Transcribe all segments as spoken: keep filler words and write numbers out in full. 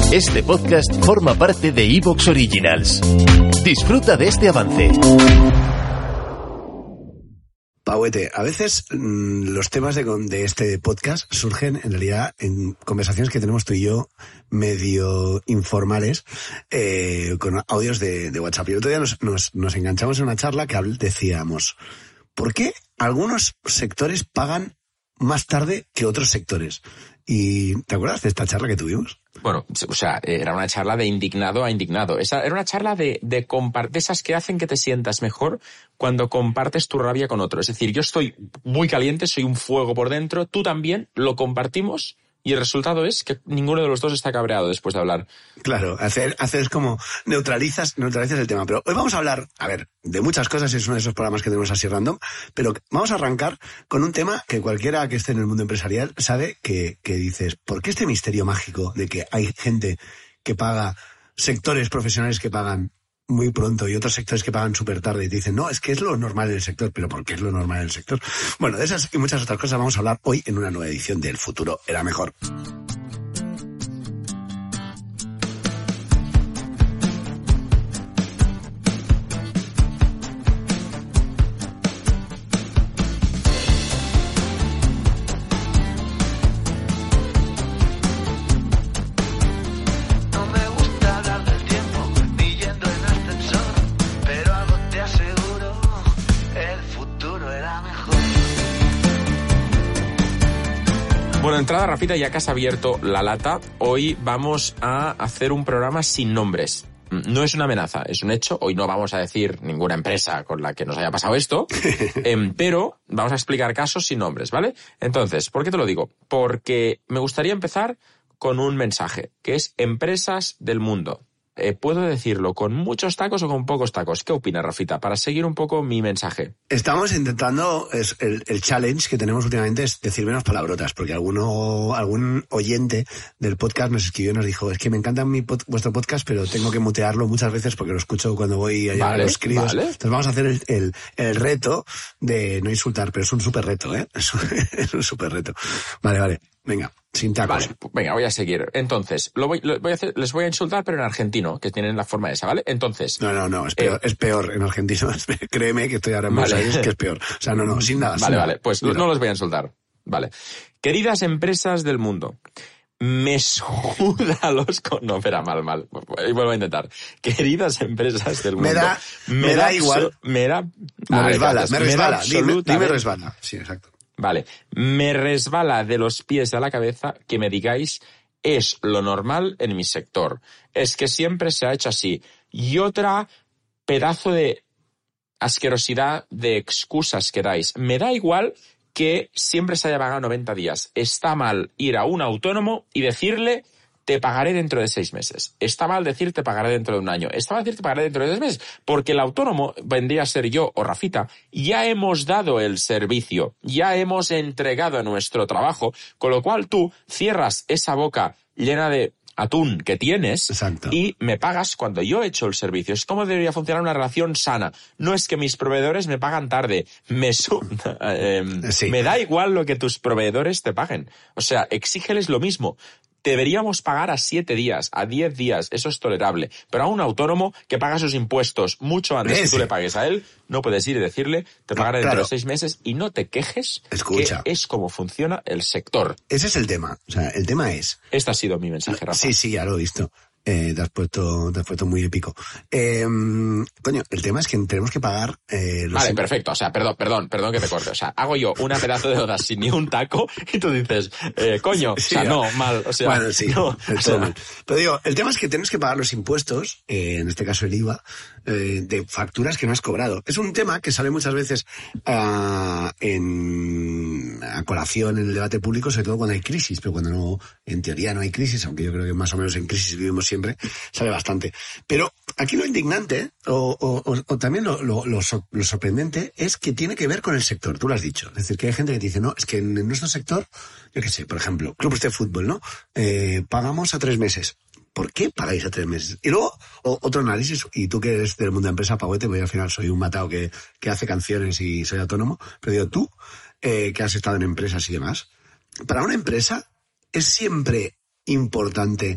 Este podcast forma parte de iVoox Originals. Disfruta de este avance. Pauete, a veces mmm, los temas de, de este podcast surgen en realidad en conversaciones que tenemos tú y yo medio informales eh, con audios de, de WhatsApp. Y el otro día nos, nos, nos enganchamos en una charla que decíamos, ¿por qué algunos sectores pagan más tarde que otros sectores? ¿Y te acuerdas de esta charla que tuvimos? Bueno, o sea, era una charla de indignado a indignado. Esa era una charla de, de, compart- de esas que hacen que te sientas mejor cuando compartes tu rabia con otro. Es decir, yo estoy muy caliente, soy un fuego por dentro, tú también, lo compartimos y el resultado es que ninguno de los dos está cabreado después de hablar. Claro, hacer, hacer como neutralizas, neutralizas el tema. Pero hoy vamos a hablar, a ver, de muchas cosas, es uno de esos programas que tenemos así random, pero vamos a arrancar con un tema que cualquiera que esté en el mundo empresarial sabe que, que dices, ¿por qué este misterio mágico de que hay gente que paga, sectores profesionales que pagan muy pronto y otros sectores que pagan súper tarde y te dicen, no, es que es lo normal en el sector? ¿Pero por qué es lo normal en el sector? Bueno, de esas y muchas otras cosas vamos a hablar hoy en una nueva edición de El Futuro Era Mejor. Bueno, entrada rápida, ya que has abierto la lata, hoy vamos a hacer un programa sin nombres. No es una amenaza, es un hecho. Hoy no vamos a decir ninguna empresa con la que nos haya pasado esto, eh, pero vamos a explicar casos sin nombres, ¿vale? Entonces, ¿por qué te lo digo? Porque me gustaría empezar con un mensaje, que es empresas del mundo. Eh, ¿Puedo decirlo con muchos tacos o con pocos tacos? ¿Qué opinas, Rafita? Para seguir un poco mi mensaje. Estamos intentando, es el, el challenge que tenemos últimamente es decir menos palabrotas, porque alguno, algún oyente del podcast nos escribió y nos dijo, es que me encanta mi pod, vuestro podcast, pero tengo que mutearlo muchas veces porque lo escucho cuando voy allá vale, a los críos. Vale. Entonces vamos a hacer el, el, el reto de no insultar, pero es un súper reto, ¿eh? Es un, es un súper reto. Vale, vale. Venga, sin tacos. Vale, venga, voy a seguir. Entonces, lo voy, lo voy a hacer, les voy a insultar, pero en argentino, que tienen la forma esa, ¿vale? Entonces... No, no, no, es peor, eh, es peor en argentino. Créeme que estoy ahora en Buenos Aires, que es peor. O sea, no, no, sin nada. Vale, sin vale, nada. pues Mira. no los voy a insultar. Vale. Queridas empresas del mundo, me suda los... Con... No, espera, mal, mal. Y vuelvo a intentar. Queridas empresas del mundo... Me da, me, me da, da igual. Me da... Me ah, resbala, me resbala. Dime, dime resbala. Sí, exacto. Vale, me resbala de los pies a la cabeza que me digáis es lo normal en mi sector. Es que siempre se ha hecho así. Y otra pedazo de asquerosidad de excusas que dais. Me da igual que siempre se haya pagado noventa días. Está mal ir a un autónomo y decirle te pagaré dentro de seis meses. Está mal decir te pagaré dentro de un año. Está mal decir te pagaré dentro de dos meses. Porque el autónomo, vendría a ser yo o Rafita, ya hemos dado el servicio, ya hemos entregado nuestro trabajo, con lo cual tú cierras esa boca llena de atún que tienes. Exacto. Y me pagas cuando yo he hecho el servicio. Es como debería funcionar una relación sana. No es que mis proveedores me pagan tarde. Me, su eh, sí. me da igual lo que tus proveedores te paguen. O sea, exígeles lo mismo. Deberíamos pagar a siete días, a diez días, eso es tolerable. Pero a un autónomo que paga sus impuestos mucho antes que tú le pagues a él, no puedes ir y decirle, te pagaré dentro claro. de seis meses y no te quejes. Escucha. Que es como funciona el sector. Ese es el tema. O sea, el tema es... Este ha sido mi mensaje, Rafa. Sí, sí, ya lo he visto. Eh, te has puesto, te has puesto muy épico. Eh, coño, el tema es que tenemos que pagar... Eh, los vale, perfecto. O sea, perdón, perdón, perdón que te corte. O sea, hago yo una pedazo de oda sin ni un taco y tú dices, eh, coño, sí, o sea, no, mal. O sea, bueno, sí, no, o sea, mal. Pero digo, el tema es que tenemos que pagar los impuestos, eh, en este caso el I V A, eh, de facturas que no has cobrado. Es un tema que sale muchas veces uh, en, a colación en el debate público, sobre todo cuando hay crisis, pero cuando no, en teoría no hay crisis, aunque yo creo que más o menos en crisis vivimos siempre, sale bastante. Pero aquí lo indignante, o, o, o también lo, lo, lo, lo sorprendente, es que tiene que ver con el sector, tú lo has dicho. Es decir, que hay gente que te dice, no, es que en nuestro sector, yo qué sé, por ejemplo, clubes de fútbol, ¿no? Eh, pagamos a tres meses. ¿Por qué pagáis a tres meses? Y luego, o, otro análisis, y tú que eres del mundo de empresa, Pauete, porque al final soy un matao que, que hace canciones y soy autónomo, pero digo, tú, eh, que has estado en empresas y demás, para una empresa es siempre importante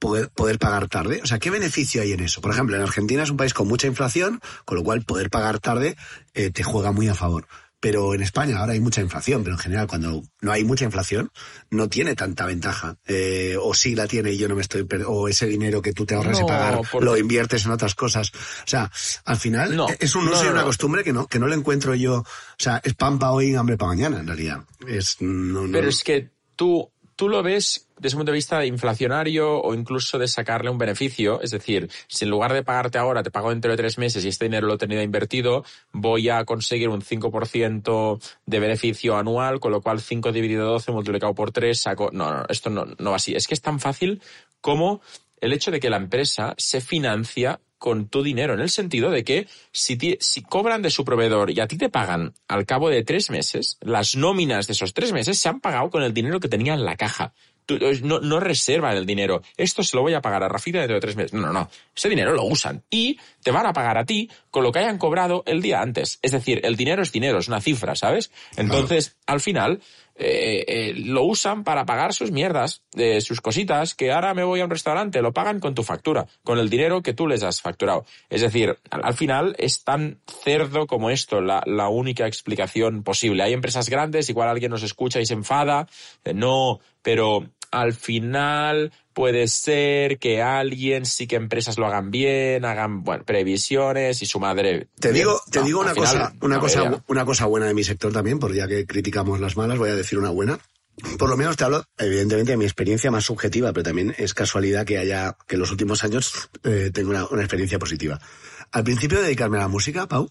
poder, poder pagar tarde? O sea, ¿qué beneficio hay en eso? Por ejemplo, en Argentina es un país con mucha inflación, con lo cual poder pagar tarde eh, te juega muy a favor. Pero en España ahora hay mucha inflación, pero en general cuando no hay mucha inflación no tiene tanta ventaja. Eh, o sí la tiene y yo no me estoy... Per- o ese dinero que tú te ahorras No, de pagar porque... lo inviertes en otras cosas. O sea, al final no, es un uso no, y una no. costumbre que no que no le encuentro yo. O sea, es pan para hoy y hambre para mañana, en realidad. Es, no, no, Pero es que tú... Tú lo ves desde un punto de vista inflacionario o incluso de sacarle un beneficio. Es decir, si en lugar de pagarte ahora te pago dentro de tres meses y este dinero lo he tenido invertido, voy a conseguir un cinco por ciento de beneficio anual, con lo cual cinco dividido doce multiplicado por tres saco... No, no, esto no, no va así. Es que es tan fácil como el hecho de que la empresa se financia con tu dinero, en el sentido de que si, ti, si cobran de su proveedor y a ti te pagan al cabo de tres meses, las nóminas de esos tres meses se han pagado con el dinero que tenía en la caja. Tú, no, no reservan el dinero. Esto se lo voy a pagar a Rafita dentro de tres meses. No, no, no. Ese dinero lo usan y te van a pagar a ti con lo que hayan cobrado el día antes. Es decir, el dinero es dinero, es una cifra, ¿sabes? Entonces, claro, al final... Eh, eh, lo usan para pagar sus mierdas, eh, sus cositas, que ahora me voy a un restaurante, lo pagan con tu factura, con el dinero que tú les has facturado. Es decir, al, al final es tan cerdo como esto, la, la única explicación posible. Hay empresas grandes, igual alguien nos escucha y se enfada, eh, no, pero al final puede ser que alguien, sí que empresas lo hagan bien, hagan, bueno, previsiones y su madre... Te bien. digo, te no, digo una final, cosa, una no, cosa, no. una cosa buena de mi sector también, porque ya que criticamos las malas, voy a decir una buena. Por lo menos te hablo, evidentemente, de mi experiencia más subjetiva, pero también es casualidad que haya, que en los últimos años eh, tengo una, una experiencia positiva. Al principio de dedicarme a la música, Pau,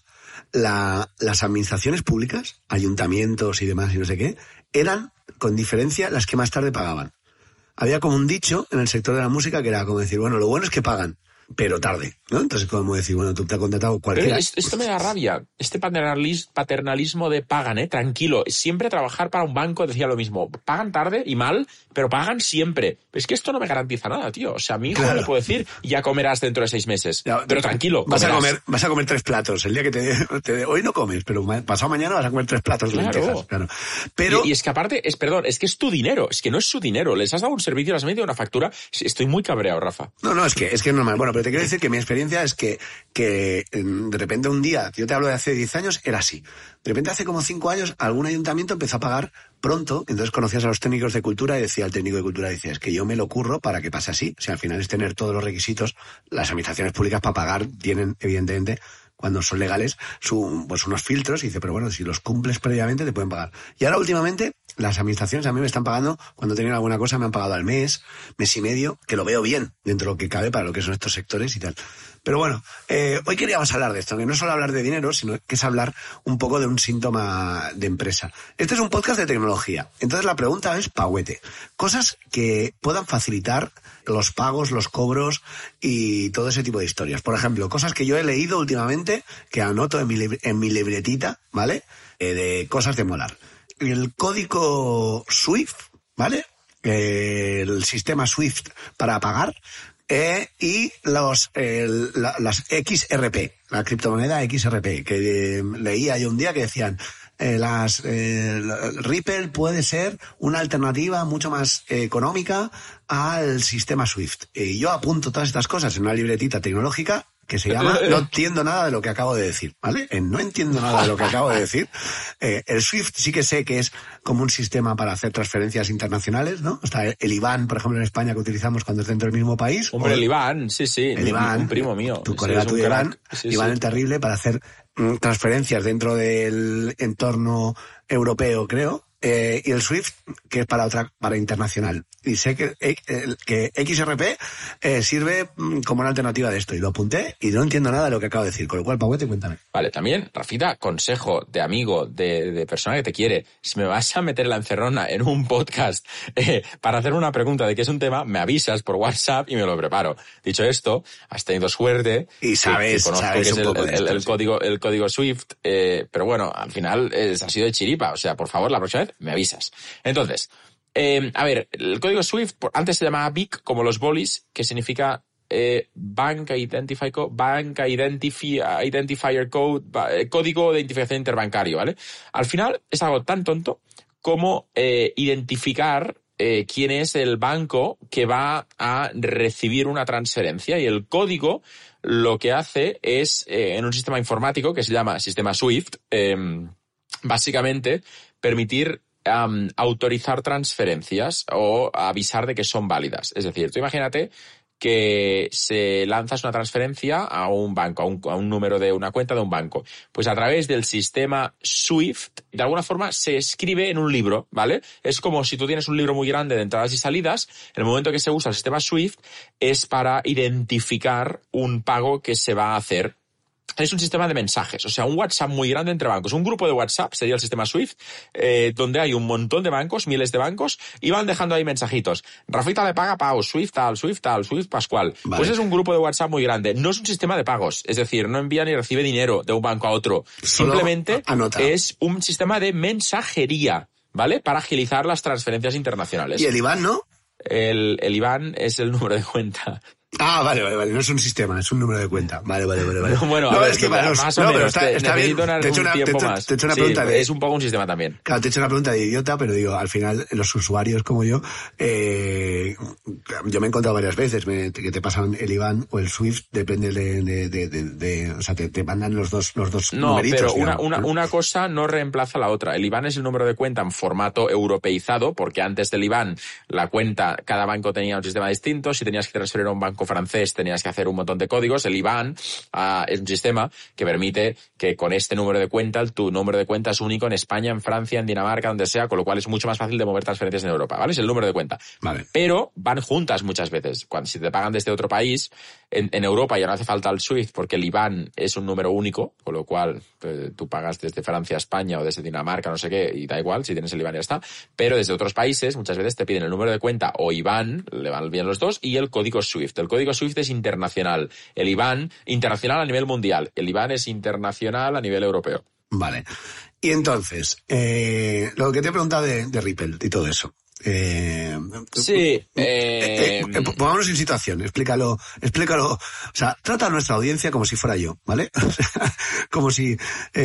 la, las administraciones públicas, ayuntamientos y demás y no sé qué, eran, con diferencia, las que más tarde pagaban. Había como un dicho en el sector de la música que era como decir, bueno, lo bueno es que pagan, pero tarde, ¿no? Entonces, como decir, bueno, tú te has contratado cualquiera... Pero esto me da rabia, este paternalismo, paternalismo de pagan, ¿eh? Tranquilo, siempre trabajar para un banco decía lo mismo, pagan tarde y mal, pero pagan siempre. Es que esto no me garantiza nada, tío. O sea, a mi hijo Claro. le puedo decir, ya comerás dentro de seis meses. Ya, pero tranquilo, vas comerás. a comer, vas a comer tres platos. El día que te, te hoy no comes, pero ma- pasado mañana vas a comer tres platos de Claro. lentejas. Claro. Pero Y, y es que aparte, es perdón, es que es tu dinero, es que no es su dinero. Les has dado un servicio, les has metido una factura. Estoy muy cabreado, Rafa. no, no, es que es que es normal. Bueno, pero te quiero decir que mi experiencia es que que mm, de repente un día, yo te hablo de hace diez años, era así. De repente hace como cinco años algún ayuntamiento empezó a pagar pronto, entonces conocías a los técnicos de cultura y decía el técnico de cultura, decía, es que yo me lo curro para que pase así. O sea, al final es tener todos los requisitos, las administraciones públicas para pagar tienen, evidentemente, cuando son legales, su, pues unos filtros y dice, pero bueno, si los cumples previamente te pueden pagar. Y ahora últimamente las administraciones a mí me están pagando, cuando tenían alguna cosa me han pagado al mes, mes y medio, que lo veo bien dentro de lo que cabe para lo que son estos sectores y tal. Pero bueno, eh, hoy queríamos hablar de esto, que no es solo hablar de dinero, sino que es hablar un poco de un síntoma de empresa. Este es un podcast de tecnología, entonces la pregunta es pauete. Cosas que puedan facilitar los pagos, los cobros y todo ese tipo de historias. Por ejemplo, cosas que yo he leído últimamente, que anoto en mi, lib- en mi libretita, ¿vale? Eh, de cosas de molar. El código SWIFT, ¿vale? Eh, el sistema SWIFT para pagar. Eh, y los eh, la, las X R P, la criptomoneda X R P, que eh, leía yo un día que decían eh, las eh, Ripple puede ser una alternativa mucho más eh, económica al sistema SWIFT. Y yo apunto todas estas cosas en una libretita tecnológica que se llama No entiendo nada de lo que acabo de decir, ¿vale? En No entiendo nada de lo que acabo de decir. Eh, el SWIFT sí que sé que es como un sistema para hacer transferencias internacionales, ¿no? Está el I B A N, por ejemplo, en España, que utilizamos cuando es dentro del mismo país. Hombre, o el Iván, sí, sí, el I B A N, un primo mío. tu Sí, colega es un tuyo, crack. Iván, Sí, Iván sí. el Terrible, para hacer mm, transferencias dentro del entorno europeo, creo. Eh, y el SWIFT, que es para otra, para internacional. Y sé que, eh, que X R P eh, sirve mm, como una alternativa de esto. Y lo apunté y no entiendo nada de lo que acabo de decir. Con lo cual, Pauete, cuéntame. Vale, también, Rafita, consejo de amigo, de, de persona que te quiere. Si me vas a meter la encerrona en un podcast eh, para hacer una pregunta de qué es un tema, me avisas por WhatsApp y me lo preparo. Dicho esto, has tenido suerte. Y sabes, que, que conozco sabes que es un el, poco de el, esto, el sí. código, el código SWIFT, eh, pero bueno, al final es, ha sido de chiripa. O sea, por favor, la próxima vez me avisas. Entonces, eh, a ver, el código SWIFT, por- antes se llamaba B I C, como los bolis, que significa eh, Bank, Identify Co- Bank Identify, Identifier Code, ba- eh, código de identificación interbancario, ¿vale? Al final es algo tan tonto como eh, identificar eh, quién es el banco que va a recibir una transferencia, y el código lo que hace es, eh, en un sistema informático que se llama sistema SWIFT, eh, básicamente permitir um, autorizar transferencias o avisar de que son válidas. Es decir, tú imagínate que se lanzas una transferencia a un banco, a un, a un número de una cuenta de un banco. Pues a través del sistema SWIFT, de alguna forma se escribe en un libro, ¿vale? Es como si tú tienes un libro muy grande de entradas y salidas, en el momento que se usa el sistema SWIFT es para identificar un pago que se va a hacer. Es un sistema de mensajes, o sea, un WhatsApp muy grande entre bancos. Un grupo de WhatsApp sería el sistema SWIFT, eh, donde hay un montón de bancos, miles de bancos, y van dejando ahí mensajitos. Rafita le paga Pau, SWIFT tal, SWIFT tal, SWIFT Pascual. Vale. Pues es un grupo de WhatsApp muy grande. No es un sistema de pagos, es decir, no envía ni recibe dinero de un banco a otro. Solo simplemente anota. Es un sistema de mensajería, ¿vale? Para agilizar las transferencias internacionales. ¿Y el I B A N no? El, el I B A N es el número de cuenta. Ah, vale, vale, vale. No es un sistema, es un número de cuenta. Vale, vale, vale. vale. No, bueno, no, a ver, es que para los, más o no, menos. Pero está, te, está bien. Una, te he hecho una, tiempo te, te, más. te he hecho una sí, pregunta de... Es un poco un sistema también. Claro, te he hecho una pregunta de idiota, pero digo, al final, los usuarios como yo, eh, yo me he encontrado varias veces me, que te pasan el I B A N o el SWIFT, depende de... de, de, de, de o sea, te, te mandan los dos, los dos no, numeritos. No, pero una, digamos, una, ¿no? una cosa no reemplaza la otra. El I B A N es el número de cuenta en formato europeizado, porque antes del I B A N, la cuenta, cada banco tenía un sistema distinto. Si tenías que transferir a un banco francés, tenías que hacer un montón de códigos. El I B A N uh, es un sistema que permite que con este número de cuenta, tu número de cuenta es único en España, en Francia, en Dinamarca, donde sea, con lo cual es mucho más fácil de mover transferencias en Europa, ¿vale? Es el número de cuenta. Vale. Pero van juntas muchas veces. Cuando si te pagan desde otro país, en, en Europa ya no hace falta el SWIFT porque el I B A N es un número único, con lo cual eh, tú pagas desde Francia a España o desde Dinamarca, no sé qué, y da igual, si tienes el I B A N ya está. Pero desde otros países muchas veces te piden el número de cuenta o I B A N, le van bien los dos, y el código SWIFT. El código SWIFT es internacional. El I B A N, internacional a nivel mundial. El I B A N es internacional a nivel europeo. Vale. Y entonces, eh, lo que te he preguntado de, de Ripple y todo eso. Eh, sí. Eh, Eh, eh, pongámonos en situación, explícalo, explícalo. O sea, trata a nuestra audiencia como si fuera yo, ¿vale? Como si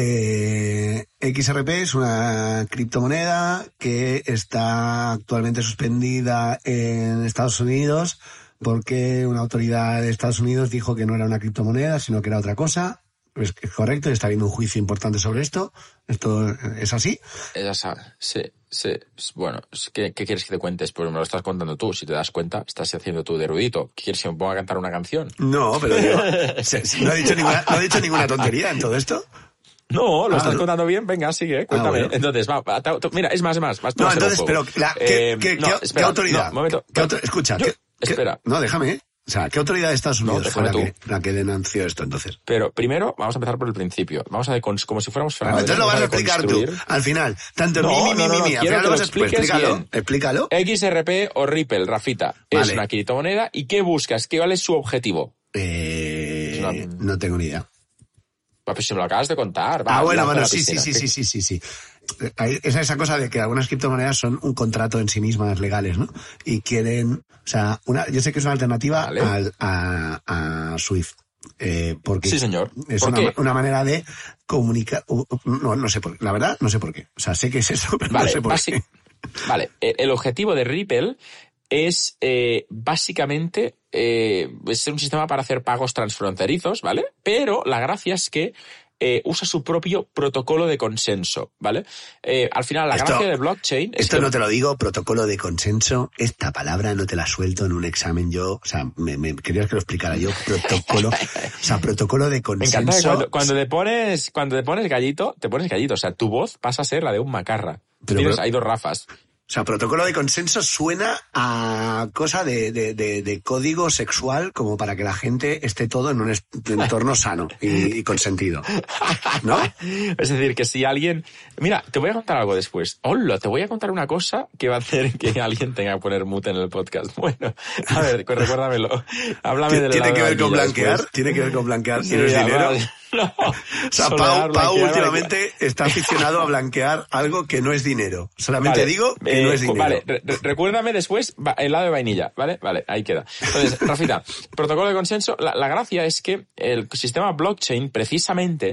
eh, X R P es una criptomoneda que está actualmente suspendida en Estados Unidos porque una autoridad de Estados Unidos dijo que no era una criptomoneda, sino que era otra cosa. Es correcto, está habiendo un juicio importante sobre esto. ¿Esto es así? Es así, sí, sí. Bueno, ¿qué, ¿qué quieres que te cuentes? Pues me lo estás contando tú. Si te das cuenta, estás haciendo tú de erudito. ¿Quieres que me ponga a cantar una canción? No, pero digo, no he dicho ninguna, no he dicho ninguna tontería en todo esto. No, lo ah, estás ¿no? contando bien. Venga, sigue, cuéntame. Ah, bueno. Entonces, va, va, mira, es más, es más. Vas tú no, a hacer entonces, un pero, juego. la, ¿qué, eh, qué, no, qué, espera, ¿qué autoridad? No, momento. ¿Qué auto, escucha, yo, ¿qué, espera. Qué, no, déjame. O sea, ¿qué autoridad de Estados Unidos No, fue la tú. que, la que denunció esto entonces? Pero primero vamos a empezar por el principio. Vamos a decons- como si fuéramos Bueno, entonces lo vas a explicar tú. Al final, tanto no, mi, mi, no, no, mi, no, mi, al quiero final que lo lo vas a explicar. expliques Explícalo, bien. explícalo. X R P o Ripple, Rafita, Vale. es una criptomoneda. ¿Y qué buscas? ¿Qué, ¿Cuál es su objetivo? Eh, Es una- No tengo ni idea. Pues si me lo acabas de contar. Va, Ah, bueno, lanza bueno, la sí, sí, piscina. sí, sí, sí, sí, sí. Hay- Es esa cosa de que algunas criptomonedas son un contrato en sí mismas legales, ¿no? Y quieren, o sea, una, yo sé que es una alternativa Vale. al, a, a SWIFT. Eh, porque Sí, señor. es ¿Por una, qué? una manera de comunicar, uh, uh, no, no sé por qué, la verdad no sé por qué. O sea, sé que es eso, pero Vale, no sé por basi- qué. vale, el el objetivo de Ripple es eh, básicamente eh, es un sistema para hacer pagos transfronterizos, ¿vale? Pero la gracia es que eh, usa su propio protocolo de consenso, ¿vale? Eh, al final, la Esto- gracia de blockchain es Esto que... no te lo digo, protocolo de consenso, esta palabra no te la suelto en un examen yo, o sea, me, me querías que lo explicara yo, protocolo, o sea, protocolo de Me consenso. encanta que cuando, cuando te pones cuando te pones gallito, te pones gallito. O sea, tu voz pasa a ser la de un macarra. Pero- Tienes pero- ahí dos Rafas. O sea, protocolo de consenso suena a cosa de, de, de, de código sexual como para que la gente esté todo en un est- entorno sano y, y consentido. ¿No? Es decir, que si alguien... Mira, te voy a contar algo después. Hola, te voy a contar una cosa que va a hacer que alguien tenga que poner mute en el podcast. Bueno, a ver, pues recuérdamelo. Háblame del ¿Tiene helado que de ver con vainilla blanquear? después. ¿Tiene que ver con blanquear? Sí, ¿Tienes dinero? vale. No, O sea, solear, Pau, Pau blanquear, últimamente está aficionado a blanquear algo que no es dinero. Solamente Vale, digo que eh, no es dinero. Vale, re- re- recuérdame después va- helado de vainilla, ¿vale? Vale, ahí queda. Entonces, Rafita, protocolo de consenso, la, la gracia es que el sistema blockchain precisamente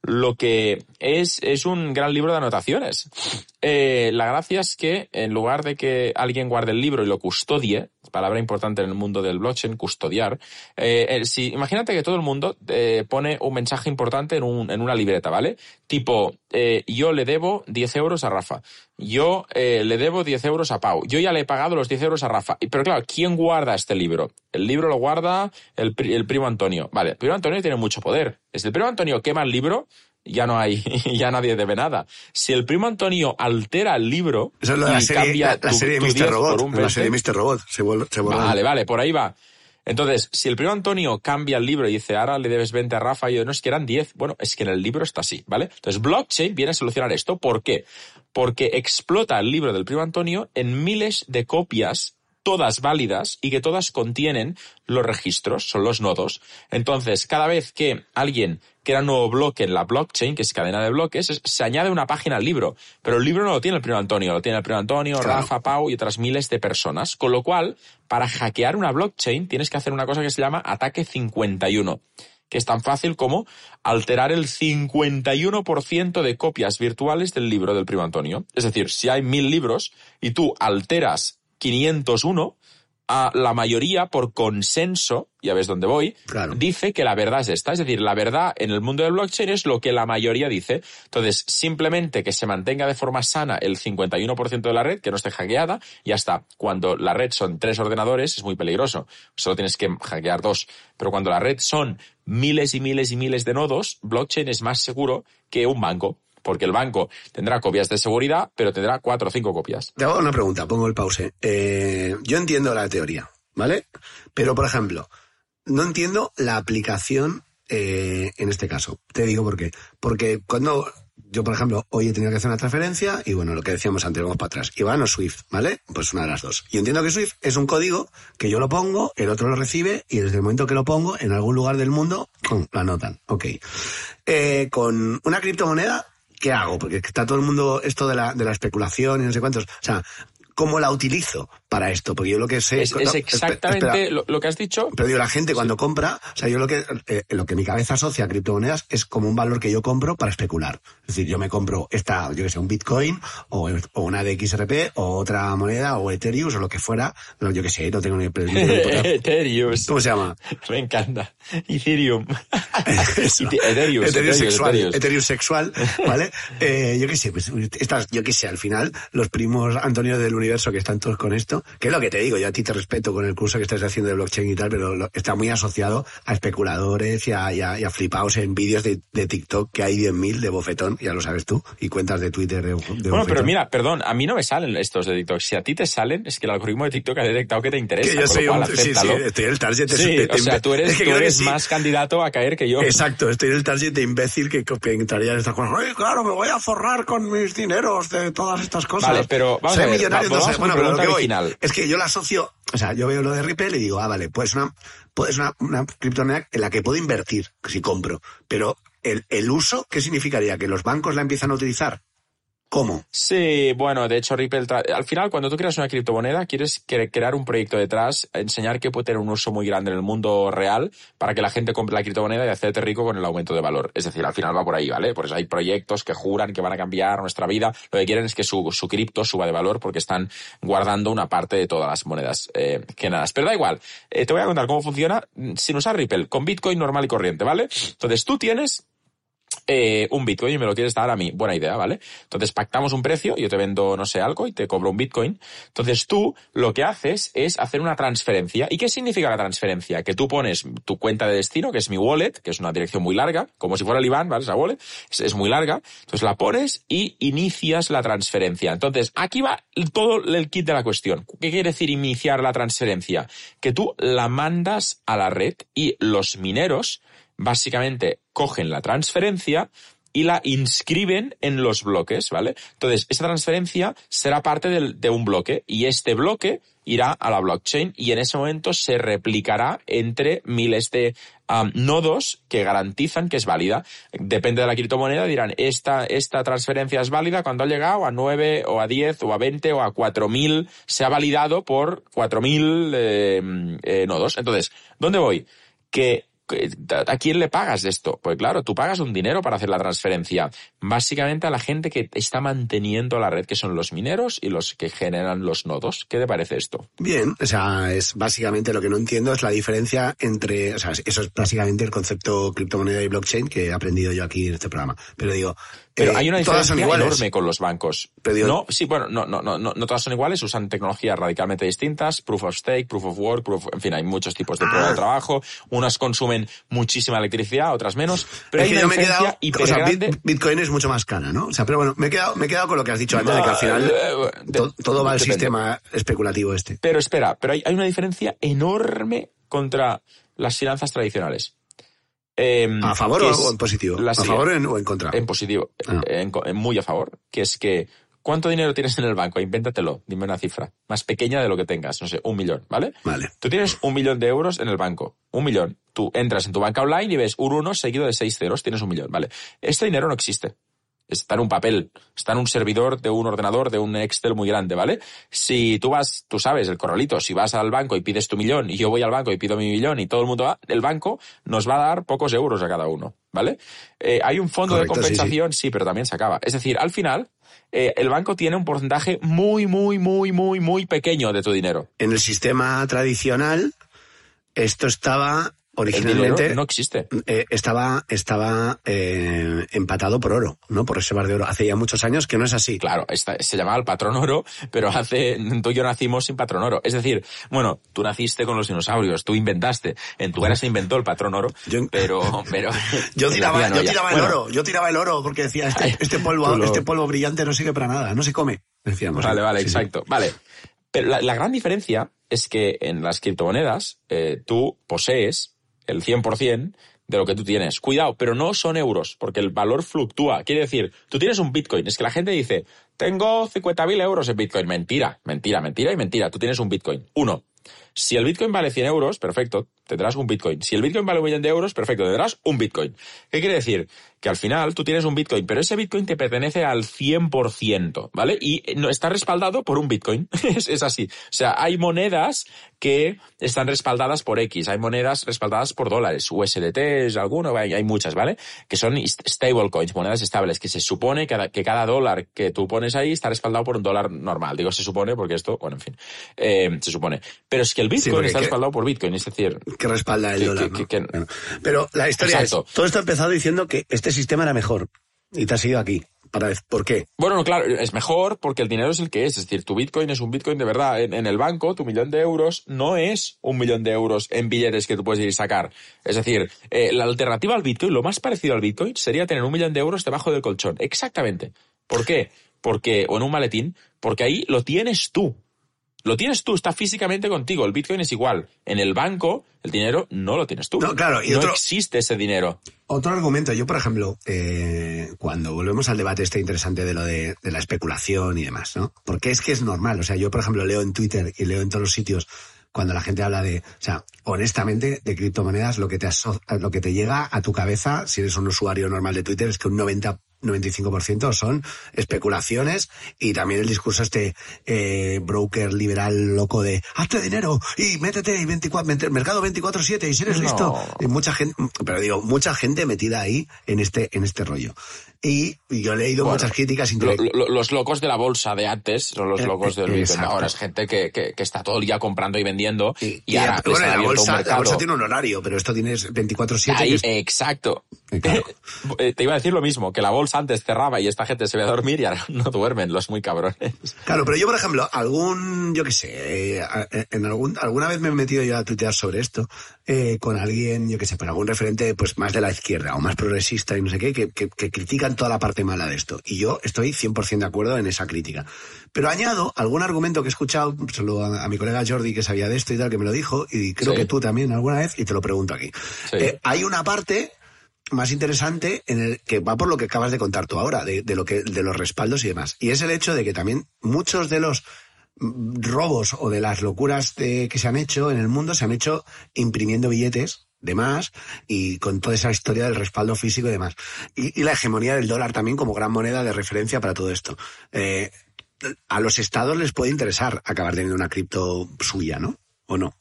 lo que es, es un gran libro de anotaciones. Eh, la gracia es que en lugar de que alguien guarde el libro y lo custodie, palabra importante en el mundo del blockchain, custodiar, eh, eh, si, imagínate que todo el mundo eh, pone un mensaje importante en, un, en una libreta, ¿vale? Tipo, eh, yo le debo diez euros a Rafa, yo eh, le debo diez euros a Pau, yo ya le he pagado los diez euros a Rafa. Pero claro, ¿quién guarda este libro? El libro lo guarda el, el primo Antonio. Vale, el primo Antonio tiene mucho poder. Si el primo Antonio quema el libro, ya no hay, ya nadie debe nada. Si el primo Antonio altera el libro Eso es lo de y la serie, cambia la, la tu, serie de tu míster diez Robot, por un la veinte, serie de míster Robot, se vuelve, se vuelve. Vale, vale, por ahí va. Entonces, si el primo Antonio cambia el libro y dice, ahora le debes veinte a Rafa, y yo, no, es que eran diez. Bueno, es que en el libro está así, ¿vale? Entonces, blockchain viene a solucionar esto. ¿Por qué? Porque explota el libro del primo Antonio en miles de copias, todas válidas y que todas contienen los registros, son los nodos. Entonces, cada vez que alguien crea un nuevo bloque en la blockchain, que es cadena de bloques, es, se añade una página al libro. Pero el libro no lo tiene el primo Antonio, lo tiene el primo Antonio, Claro. Rafa, Pau y otras miles de personas. Con lo cual, para hackear una blockchain tienes que hacer una cosa que se llama ataque cincuenta y uno, que es tan fácil como alterar el cincuenta y uno por ciento de copias virtuales del libro del primo Antonio. Es decir, si hay mil libros y tú alteras quinientos uno, a la mayoría, por consenso, ya ves dónde voy, Claro. dice que la verdad es esta. Es decir, la verdad en el mundo del blockchain es lo que la mayoría dice. Entonces, simplemente que se mantenga de forma sana el cincuenta y uno por ciento de la red, que no esté hackeada, y hasta cuando la red son tres ordenadores es muy peligroso. Solo tienes que hackear dos. Pero cuando la red son miles y miles y miles de nodos, blockchain es más seguro que un banco. Porque el banco tendrá copias de seguridad, pero tendrá cuatro o cinco copias. Te hago una pregunta, pongo el pause. Eh, yo entiendo la teoría, ¿vale? Pero, por ejemplo, no entiendo la aplicación eh, en este caso. Te digo por qué. Porque cuando yo, por ejemplo, hoy he tenido que hacer una transferencia y, bueno, lo que decíamos antes, vamos para atrás. Iván o Swift, ¿vale? Pues una de las dos. Yo entiendo que Swift es un código que yo lo pongo, el otro lo recibe y desde el momento que lo pongo, en algún lugar del mundo, ¡pum!, lo anotan. Ok. Eh, con una criptomoneda, ¿qué hago? Porque está todo el mundo, esto de la, de la especulación y no sé cuántos. O sea, ¿cómo la utilizo para esto? Porque yo lo que sé... Es, no, es exactamente espera, lo, lo que has dicho. Pero digo, la gente cuando compra, o sea, yo lo que eh, lo que mi cabeza asocia a criptomonedas es como un valor que yo compro para especular. Es decir, yo me compro esta, yo que sé, un Bitcoin o, o una de X R P o otra moneda o Ethereum o lo que fuera. No, yo que sé, no tengo ni Ethereum. ¿Cómo se llama? Me encanta. Ethereum. Eso. Ethereum. Ethereum sexual. Ethereum. Ethereum sexual, ¿vale? eh, yo qué sé, pues estas, yo qué sé, al final, los primos Antonio del universo que están todos con esto, que es lo que te digo, yo a ti te respeto con el curso que estás haciendo de blockchain y tal, pero lo, está muy asociado a especuladores y a, y a, y a flipaos en vídeos de, de TikTok que hay diez mil de bofetón, ya lo sabes tú, y cuentas de Twitter de, de Bueno, bofetón. pero mira, perdón, a mí no me salen estos de TikTok. Si a ti te salen, es que el algoritmo de TikTok ha detectado que te interesa. Que yo con soy lo cual, un, sí, sí, acéptalo. estoy en el target de, Sí, de, de o sea, tú eres, es que tú creo que eres sí. más candidato a caer que yo. Exacto, estoy en el target de imbécil que, que entraría en estas cosas. Oye, claro, me voy a forrar con mis dineros de todas estas cosas. Vale, pero vamos Soy a ver, millonario, va- no sé. vamos a mi Bueno, pero lo pregunta que voy original. es que yo la asocio, o sea, yo veo lo de Ripple y digo, ah, vale, pues una, pues una, una criptomoneda en la que puedo invertir si compro. Pero el, el uso, ¿qué significaría? ¿Que los bancos la empiezan a utilizar? ¿Cómo? Sí, bueno, de hecho Ripple, tra- al final cuando tú creas una criptomoneda quieres cre- crear un proyecto detrás, enseñar que puede tener un uso muy grande en el mundo real para que la gente compre la criptomoneda y hacerte rico con el aumento de valor. Es decir, al final va por ahí, ¿vale? Por eso hay proyectos que juran que van a cambiar nuestra vida. Lo que quieren es que su, su cripto suba de valor porque están guardando una parte de todas las monedas eh, generadas. Pero da igual, eh, te voy a contar cómo funciona sin usar Ripple, con Bitcoin normal y corriente, ¿vale? Entonces tú tienes... Eh, un Bitcoin y me lo quieres dar a mí. Buena idea, ¿vale? Entonces pactamos un precio, yo te vendo, no sé, algo y te cobro un Bitcoin. Entonces tú lo que haces es hacer una transferencia. ¿Y qué significa la transferencia? Que tú pones tu cuenta de destino, que es mi wallet, que es una dirección muy larga, como si fuera el IBAN, ¿vale? Esa wallet es, es muy larga. Entonces la pones y inicias la transferencia. Entonces aquí va todo el kit de la cuestión. ¿Qué quiere decir iniciar la transferencia? Que tú la mandas a la red y los mineros básicamente cogen la transferencia y la inscriben en los bloques, ¿vale? Entonces, esa transferencia será parte del, de un bloque y este bloque irá a la blockchain y en ese momento se replicará entre miles de um, nodos que garantizan que es válida. Depende de la criptomoneda, dirán, esta, esta transferencia es válida cuando ha llegado a nueve o a diez o a veinte o a cuatro mil, se ha validado por cuatro mil eh, eh, nodos. Entonces, ¿dónde voy? Que ¿A quién le pagas de esto? Pues claro, tú pagas un dinero para hacer la transferencia. Básicamente a la gente que está manteniendo la red, que son los mineros y los que generan los nodos. ¿Qué te parece esto? Bien, o sea, es básicamente lo que no entiendo es la diferencia entre, o sea, eso es básicamente el concepto criptomoneda y blockchain que he aprendido yo aquí en este programa. Pero digo, Pero eh, hay una todas son diferencia iguales. enorme con los bancos. Pero digo, no, sí, bueno, no, no, no, no, no todas son iguales, usan tecnologías radicalmente distintas, proof of stake, proof of work, proof, en fin, hay muchos tipos de prueba Ah. de trabajo, unas consumen muchísima electricidad, otras menos, pero es hay que una yo me he diferencia quedado, hiper o sea, grande. Bit- Bitcoin es mucho más cara, ¿no? O sea, pero bueno, me he quedado, me he quedado con lo que has dicho antes de que al final De- to- todo va al depende. sistema especulativo este. Pero espera, pero hay, hay una diferencia enorme contra las finanzas tradicionales. Eh, ¿A favor que o, es o en positivo? la ¿A siguiente. favor o en, o en contra? En positivo, Ah. en, en muy a favor, que es que ¿cuánto dinero tienes en el banco? Invéntatelo, dime una cifra más pequeña de lo que tengas, no sé, un millón, ¿vale? Vale. Tú tienes un millón de euros en el banco, un millón. Tú entras en tu banca online y ves un uno seguido de seis ceros, tienes un millón, ¿vale? Este dinero no existe. Está en un papel, está en un servidor de un ordenador, de un Excel muy grande, ¿vale? Si tú vas, tú sabes, el corralito, si vas al banco y pides tu millón y yo voy al banco y pido mi millón y todo el mundo va, el banco nos va a dar pocos euros a cada uno, ¿vale? Eh, hay un fondo Correcto, de compensación, sí, sí, sí, pero también se acaba. Es decir, al final, eh, el banco tiene un porcentaje muy, muy, muy, muy, muy pequeño de tu dinero. En el sistema tradicional, esto estaba El originalmente... dinero no existe. eh, estaba estaba eh, empatado por oro, ¿no? Por reservas de oro. Hace ya muchos años que no es así. Claro, esta, se llamaba el patrón oro, pero hace, tú y yo nacimos sin patrón oro. Es decir, bueno, tú naciste con los dinosaurios, tú inventaste, en tu era se inventó el patrón oro, Yo- pero, pero... Yo en la tiraba, vida no, yo ya. tiraba el Bueno, oro, yo tiraba el oro porque decía, este, Ay, este polvo, tú lo- este polvo brillante no sirve para nada, no se come, decíamos. Vale, vale, Sí, sí. exacto. Vale. Pero la, la gran diferencia es que en las criptomonedas eh, tú posees el cien por ciento de lo que tú tienes. Cuidado, pero no son euros, porque el valor fluctúa. Quiere decir, tú tienes un Bitcoin. Es que la gente dice, tengo cincuenta mil euros en Bitcoin. Mentira, mentira, mentira y mentira. Tú tienes un Bitcoin. Uno. Si el Bitcoin vale cien euros, perfecto, tendrás un Bitcoin. Si el Bitcoin vale un millón de euros, perfecto, tendrás un Bitcoin. ¿Qué quiere decir? Que al final tú tienes un Bitcoin, pero ese Bitcoin te pertenece al cien por ciento, ¿vale? Y no está respaldado por un Bitcoin. es, es así. O sea, hay monedas que están respaldadas por X, hay monedas respaldadas por dólares, U S D T, alguno, hay, hay muchas, ¿vale? Que son stablecoins, monedas estables, que se supone que cada, que cada dólar que tú pones ahí está respaldado por un dólar normal. Digo se supone porque esto, bueno, en fin, eh, se supone. Pero es que el Bitcoin porque está que- respaldado por Bitcoin, es decir... Que respalda el Que- dólar, que- ¿no? que- que- Bueno, pero la historia Exacto. es, todo esto ha empezado diciendo que este sistema era mejor y te has ido aquí. Para, ¿por qué? Bueno, no, claro, es mejor porque el dinero es el que es. Es decir, tu Bitcoin es un Bitcoin de verdad. En, en el banco, tu millón de euros no es un millón de euros en billetes que tú puedes ir y sacar. Es decir, eh, la alternativa al Bitcoin, lo más parecido al Bitcoin, sería tener un millón de euros debajo del colchón. Exactamente. ¿Por qué? Porque, o en un maletín, porque ahí lo tienes tú. Lo tienes tú, está físicamente contigo. El Bitcoin es igual. En el banco, el dinero no lo tienes tú. No, claro, y no otro- existe ese dinero. Otro argumento, yo por ejemplo, eh, cuando volvemos al debate este interesante de lo de, de la especulación y demás, ¿no? Porque es que es normal, o sea, yo por ejemplo leo en Twitter y leo en todos los sitios cuando la gente habla de, o sea, honestamente, de criptomonedas, lo que te aso- lo que te llega a tu cabeza, si eres un usuario normal de Twitter, es que un noventa noventa y cinco por ciento son especulaciones y también el discurso este eh, broker liberal loco de hazte dinero y métete y veinticuatro, mercado veinticuatro siete y si eres No. listo. Y mucha gente, pero digo, mucha gente metida ahí en este, en este rollo. Y, y yo he leído Bueno, muchas críticas Lo- intelectuales. lo- los locos de la bolsa de antes son los Eh, locos eh, del Bitcoin. exacto. Ahora es gente que, que, que está todo el día comprando y vendiendo y, Y, ahora y, les bueno, han la abierto un bolsa, la mercado. bolsa tiene un horario, pero esto tienes veinticuatro siete. Ahí, que es- exacto. Eh, claro. Eh, Te iba a decir lo mismo, que la bolsa antes cerraba y esta gente se ve a dormir y ahora no duermen, los muy cabrones. Claro, pero yo, por ejemplo, algún, yo qué sé, eh, en algún, alguna vez me he metido yo a tuitear sobre esto, eh, con alguien, yo qué sé, pero algún referente pues más de la izquierda o más progresista y no sé qué, que, que, que critican toda la parte mala de esto. Y yo estoy cien por ciento de acuerdo en esa crítica. Pero añado algún argumento que he escuchado, solo a, a mi colega Jordi que sabía de esto y tal, que me lo dijo, y creo Sí. que tú también alguna vez, y te lo pregunto aquí. Sí. Eh, hay una parte más interesante en el que va por lo que acabas de contar tú ahora, de, de lo que, de los respaldos y demás. Y es el hecho de que también muchos de los mm, robos o de las locuras de, que se han hecho en el mundo se han hecho imprimiendo billetes de más y con toda esa historia del respaldo físico y demás. Y, y la hegemonía del dólar también como gran moneda de referencia para todo esto. Eh, a los estados les puede interesar acabar teniendo una cripto suya, ¿no? ¿O no?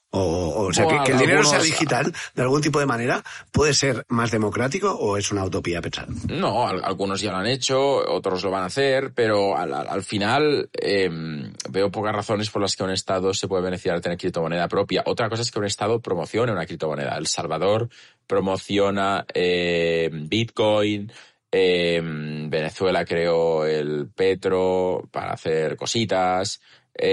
O, o sea, Bueno, que, que el dinero algunos... sea digital de algún tipo de manera, ¿puede ser más democrático o es una utopía pensar? No, algunos ya lo han hecho, otros lo van a hacer, pero al, al final eh, veo pocas razones por las que un Estado se puede beneficiar de tener criptomoneda propia. Otra cosa es que un Estado promocione una criptomoneda. El Salvador promociona eh, Bitcoin, eh, Venezuela creó el Petro para hacer cositas.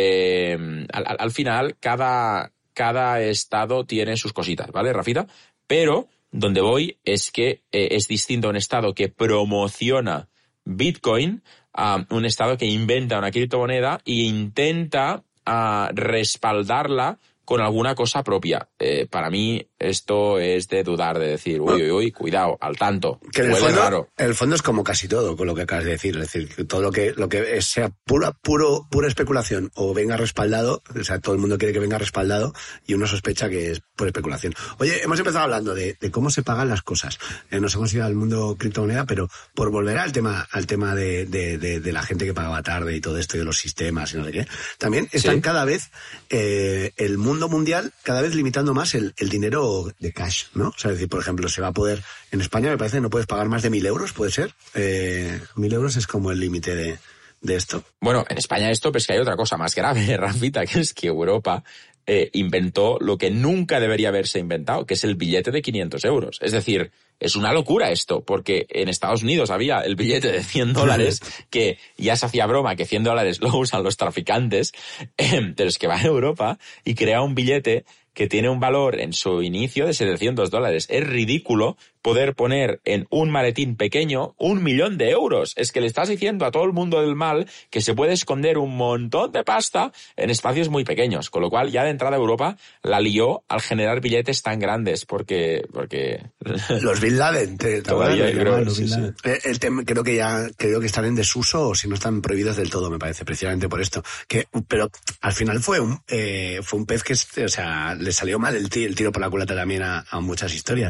Eh, al, al, al final, cada... Cada estado tiene sus cositas, ¿vale, Rafita? Pero donde voy es que eh, es distinto a un estado que promociona Bitcoin a un estado que inventa una criptomoneda e intenta uh, respaldarla con alguna cosa propia. Eh, para mí esto es de dudar, de decir, uy, uy, uy, cuidado, al tanto. Que en el huele fondo, raro. el fondo es como casi todo con lo que acabas de decir. Es decir, que todo lo que, lo que sea pura, puro, pura especulación o venga respaldado, o sea, todo el mundo quiere que venga respaldado y uno sospecha que es por especulación. Oye, hemos empezado hablando de, de cómo se pagan las cosas. Eh, nos hemos ido al mundo criptomoneda, pero por volver al tema, al tema de, de, de, de la gente que pagaba tarde y todo esto y de los sistemas y no sé qué, también están ¿Sí? cada vez, eh, el mundo mundial cada vez limitando más el, el dinero de cash, ¿no? O sea, es decir, por ejemplo, se va a poder, en España me parece que no puedes pagar más de mil euros, ¿puede ser? Eh, mil euros es como el límite de, de esto. Bueno, en España esto, pero es que hay otra cosa más grave, Rafita, que es que Europa eh, inventó lo que nunca debería haberse inventado, que es el billete de quinientos euros. Es decir, es una locura esto, porque en Estados Unidos había el billete de cien dólares, que ya se hacía broma que cien dólares lo usan los traficantes, eh, pero es que va a Europa y crea un billete que tiene un valor en su inicio de setecientos dólares. Es ridículo poder poner en un maletín pequeño un millón de euros. Es que le estás diciendo a todo el mundo del mal que se puede esconder un montón de pasta en espacios muy pequeños. Con lo cual, ya de entrada Europa la lió al generar billetes tan grandes, porque... porque... Los Bin Laden, te, te Todavía, acuerdas? creo, Los sí, Bin Laden. sí. Eh, El tema, creo que ya, creo que están en desuso o si no están prohibidos del todo, me parece, precisamente por esto. Que, pero al final fue un, eh, fue un pez que, o sea, le salió mal el tiro, el tiro por la culata también a, a muchas historias.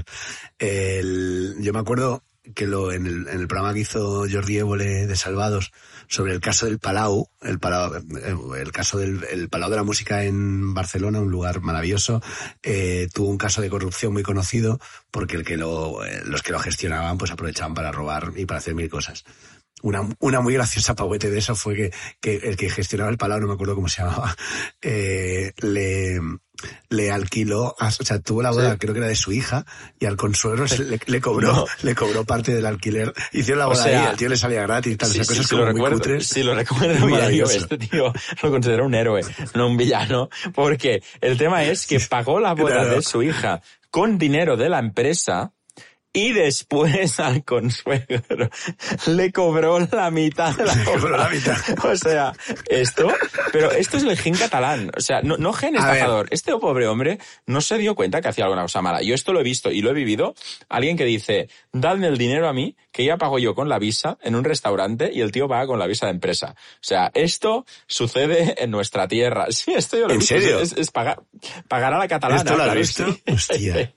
El, yo me acuerdo que lo, en el, en el programa que hizo Jordi Évole de Salvados sobre el caso del Palau, el Palau, el caso del el Palau de la Música en Barcelona, un lugar maravilloso, eh, tuvo un caso de corrupción muy conocido porque el que lo, eh, los que lo gestionaban pues aprovechaban para robar y para hacer mil cosas. Una, una muy graciosa pagüete de eso fue que, que el que gestionaba el Palau, no me acuerdo cómo se llamaba, eh, le, le alquiló, o sea, tuvo la boda, sí, creo que era de su hija, y al consuelo se le, le cobró, no. le cobró parte del alquiler. Hicieron la boda, o sea, ahí, al tío le salía gratis y tal, sí, o sea, sí, cosas sí, como lo muy recuerdo, cutres. sí, lo recuerdo, mira, yo, este tío lo considero un héroe, no un villano, porque el tema es que pagó la boda claro. de su hija con dinero de la empresa. Y después al consuegro le cobró la mitad de la Le cobró la mitad. O sea, esto, pero esto es el gen catalán. O sea, no, no gen estafador. Este pobre hombre no se dio cuenta que hacía alguna cosa mala. Yo esto lo he visto y lo he vivido. Alguien que dice, dadme el dinero a mí, que ya pago yo con la visa en un restaurante y el tío paga con la visa de empresa. O sea, esto sucede en nuestra tierra. Sí, esto yo lo he ¿En visto. serio? Es, es pagar, pagar a la catalana. ¿Esto lo has claro, visto? Sí. Hostia.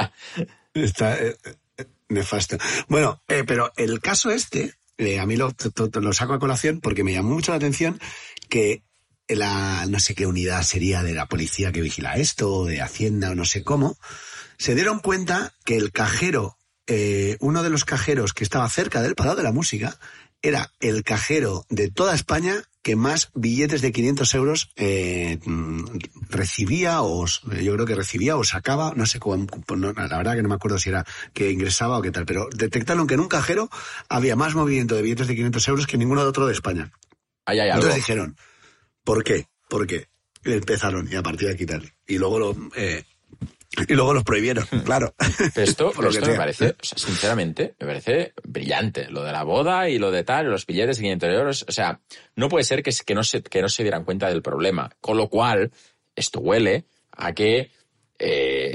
Está... Eh... nefasto. Bueno, eh, pero el caso este, eh, a mí lo, to, to, lo saco a colación porque me llamó mucho la atención que la, no sé qué unidad sería de la policía que vigila esto, o de Hacienda, o no sé cómo, se dieron cuenta que el cajero, eh, uno de los cajeros que estaba cerca del Palau de la Música, era el cajero de toda España que más billetes de quinientos euros eh, recibía, o yo creo que recibía o sacaba, no sé cómo, no, la verdad que no me acuerdo si era que ingresaba o qué tal, pero detectaron que en un cajero había más movimiento de billetes de quinientos euros que ninguno de otro de España. Ahí hay Entonces algo. dijeron, ¿por qué? ¿Por qué? Y empezaron, y a partir de aquí tal. Y luego lo... Eh, Y luego los prohibieron, claro. Pero esto, pero esto me parece, o sea, sinceramente, me parece brillante. Lo de la boda y lo de tal, los billetes de quinientos euros. O sea, no puede ser que, que, no se, que no se dieran cuenta del problema. Con lo cual, esto huele a que eh,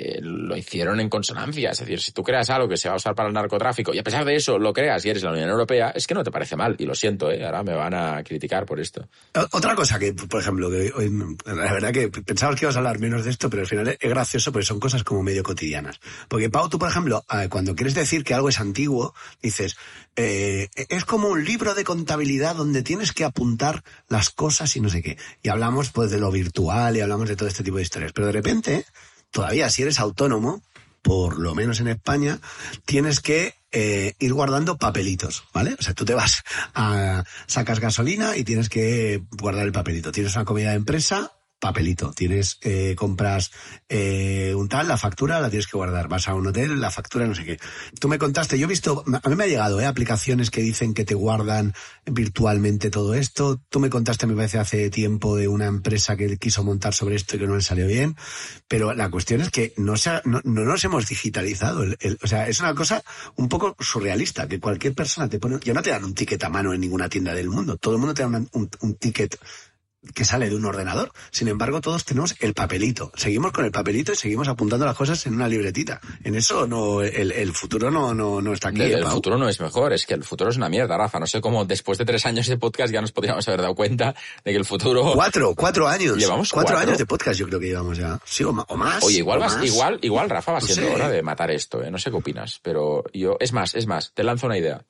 lo hicieron en consonancia. Es decir, si tú creas algo que se va a usar para el narcotráfico y a pesar de eso lo creas y eres la Unión Europea, es que no te parece mal. Y lo siento, ¿eh? Ahora me van a criticar por esto. Otra cosa que, por ejemplo, que hoy, la verdad que pensabas que ibas a hablar menos de esto, pero al final es gracioso porque son cosas como medio cotidianas. Porque, Pau, tú, por ejemplo, cuando quieres decir que algo es antiguo, dices, eh, es como un libro de contabilidad donde tienes que apuntar las cosas y no sé qué. Y hablamos pues de lo virtual y hablamos de todo este tipo de historias. Pero de repente, todavía si eres autónomo, por lo menos en España, tienes que eh, ir guardando papelitos, ¿vale? O sea, tú te vas a... sacas gasolina y tienes que guardar el papelito. Tienes una comida de empresa, papelito. Tienes, eh, compras eh, un tal, la factura la tienes que guardar. Vas a un hotel, la factura no sé qué. Tú me contaste, yo he visto, a mí me ha llegado, eh, aplicaciones que dicen que te guardan virtualmente todo esto. Tú me contaste, me parece, hace tiempo de una empresa que quiso montar sobre esto y que no le salió bien. Pero la cuestión es que no, se ha, no, no nos hemos digitalizado. El, el, o sea, es una cosa un poco surrealista, que cualquier persona te pone... Ya no te dan un ticket a mano en ninguna tienda del mundo. Todo el mundo te da un, un, un ticket que sale de un ordenador. Sin embargo, todos tenemos el papelito. Seguimos con el papelito y seguimos apuntando las cosas en una libretita. En eso no, el, el futuro no, no, no está aquí. El, ¿eh, el futuro no es mejor, es que el futuro es una mierda, Rafa. No sé cómo después de tres años de podcast ya nos podríamos haber dado cuenta de que el futuro... Cuatro, cuatro años. Llevamos cuatro, cuatro años de podcast, yo creo que llevamos ya. Sí, o más. O más Oye, igual, o vas, más. igual, igual, Rafa, va No siendo sé. hora de matar esto, ¿eh? No sé qué opinas, pero yo... Es más, es más, te lanzo una idea.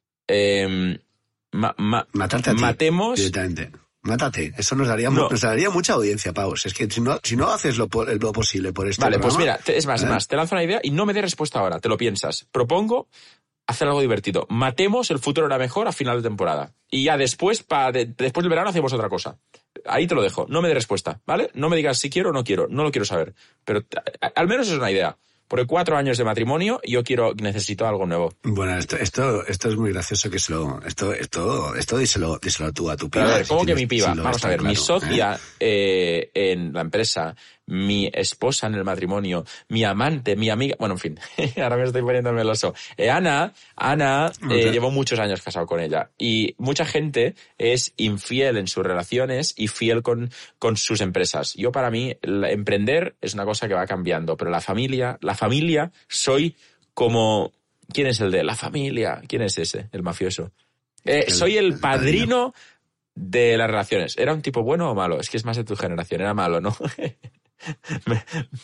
Eh, ma, ma, Matarte a ti, matemos... directamente. Mátate, eso nos daría, No. nos daría mucha audiencia, Pau. Es que si no, si no haces lo, po- lo posible por este Vale, programa, pues mira, te- es más, ¿eh? es más, te lanzo una idea y no me des respuesta ahora, te lo piensas. Propongo hacer algo divertido. Matemos el futuro era mejor a final de temporada. Y ya después, pa, de, después del verano, hacemos otra cosa. Ahí te lo dejo. No me des respuesta, ¿vale? No me digas si quiero o no quiero. No lo quiero saber. Pero a- a- al menos es una idea. Porque cuatro años de matrimonio, yo quiero, necesito algo nuevo. Bueno, esto, esto, esto es muy gracioso que se lo, esto, esto, esto díselo, díselo tú a tu Pero piba. a ver, si ¿cómo que tienes- mi piba? si lo Vamos ves a ver, tan mi claro, socia eh, en la empresa, mi esposa en el matrimonio, mi amante, mi amiga... Bueno, en fin, ahora me estoy poniendo meloso. Eh, Ana, Ana, eh, Ok. llevo muchos años casado con ella y mucha gente es infiel en sus relaciones y fiel con, con sus empresas. Yo, para mí, la- emprender es una cosa que va cambiando, pero la familia, la familia, soy como... ¿Quién es el de la familia? ¿Quién es ese? El mafioso. Eh, El- soy el el padrino. padrino de las relaciones. ¿Era un tipo bueno o malo? Es que es más de tu generación. Era malo, ¿no? Me-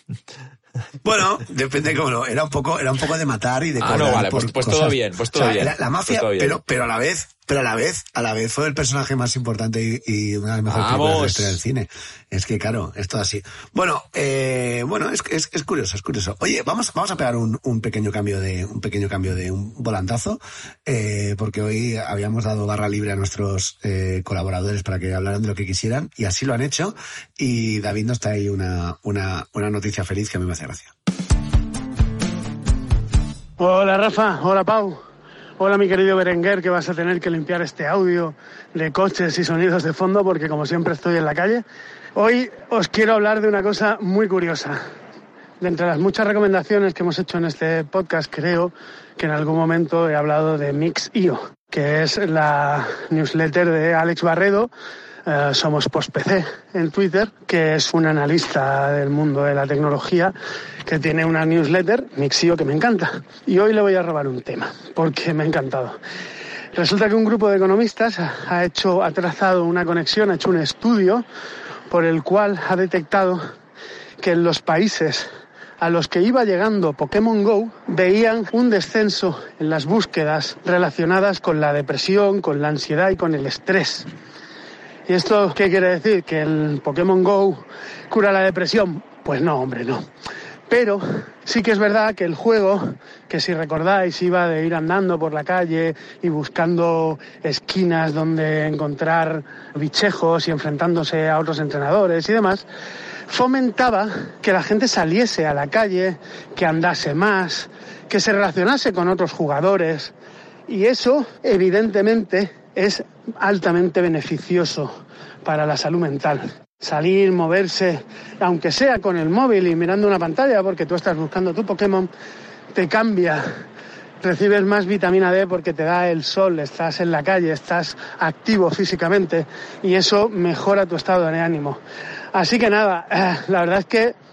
Bueno, depende cómo lo, era un poco, era un poco de matar y de Ah, cobrar no, vale, por pues- pues cosas. todo bien, pues todo O sea, bien, era la mafia, pues todo bien. pero, pero a la vez, pero a la vez, a la vez fue el personaje más importante y, y una de las mejores películas de la ¡Vamos! historia del cine. Es que claro, es todo así. Bueno, eh, bueno, es, es, es curioso, es curioso. Oye, vamos, vamos a pegar un, un pequeño cambio de, un pequeño cambio de un volantazo, eh, porque hoy habíamos dado barra libre a nuestros eh, colaboradores para que hablaran de lo que quisieran y así lo han hecho. Y David nos trae una, una, una noticia feliz que a mí me hace gracia. Hola Rafa, hola Pau, hola mi querido Berenguer, que vas a tener que limpiar este audio de coches y sonidos de fondo porque como siempre estoy en la calle. Hoy os quiero hablar de una cosa muy curiosa. De entre las muchas recomendaciones que hemos hecho en este podcast, creo que en algún momento he hablado de Mix punto i o, que es la newsletter de Alex Barredo, eh, Somos Post P C en Twitter, que es un analista del mundo de la tecnología que tiene una newsletter, Mix punto i o, que me encanta. Y hoy le voy a robar un tema, porque me ha encantado. Resulta que un grupo de economistas ha hecho, ha trazado una conexión, ha hecho un estudio por el cual ha detectado que en los países a los que iba llegando Pokémon Go veían un descenso en las búsquedas relacionadas con la depresión, con la ansiedad y con el estrés. ¿Y esto qué quiere decir? ¿Que el Pokémon Go cura la depresión? Pues no, hombre, no. Pero sí que es verdad que el juego, que si recordáis iba de ir andando por la calle y buscando esquinas donde encontrar bichejos y enfrentándose a otros entrenadores y demás, fomentaba que la gente saliese a la calle, que andase más, que se relacionase con otros jugadores. Y eso, evidentemente, es altamente beneficioso para la salud mental. Salir, moverse, aunque sea con el móvil y mirando una pantalla, porque tú estás buscando tu Pokémon, te cambia. Recibes más vitamina D porque te da el sol, estás en la calle, estás activo físicamente y eso mejora tu estado de ánimo. Así que nada, la verdad es que